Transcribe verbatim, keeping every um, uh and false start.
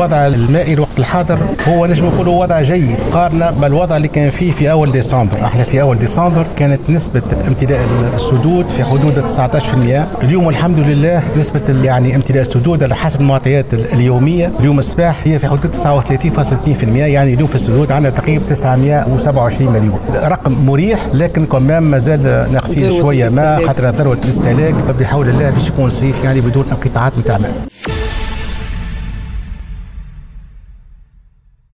الوضع المائي الوقت الحاضر هو نجم نقولوا وضع جيد قارنة بالوضع اللي كان فيه في أول ديسمبر. احنا في أول ديسمبر كانت نسبة امتلاء السدود في حدود تسعة عشر بالمئة. اليوم الحمد لله نسبة يعني امتلاء السدود على حسب المعطيات اليومية اليوم الصباح هي في حدود تسعة وثلاثين فاصلة اثنين بالمئة. يعني اليوم في السدود عندنا تقريبا تسعمئة وسبعة وعشرين مليون، رقم مريح لكن كمان ما زال ناقصين شوية ما خاطر ذروة الاستهلاك بحول الله باش يكون صيف يعني بدون انقطاعات نتاع ماء.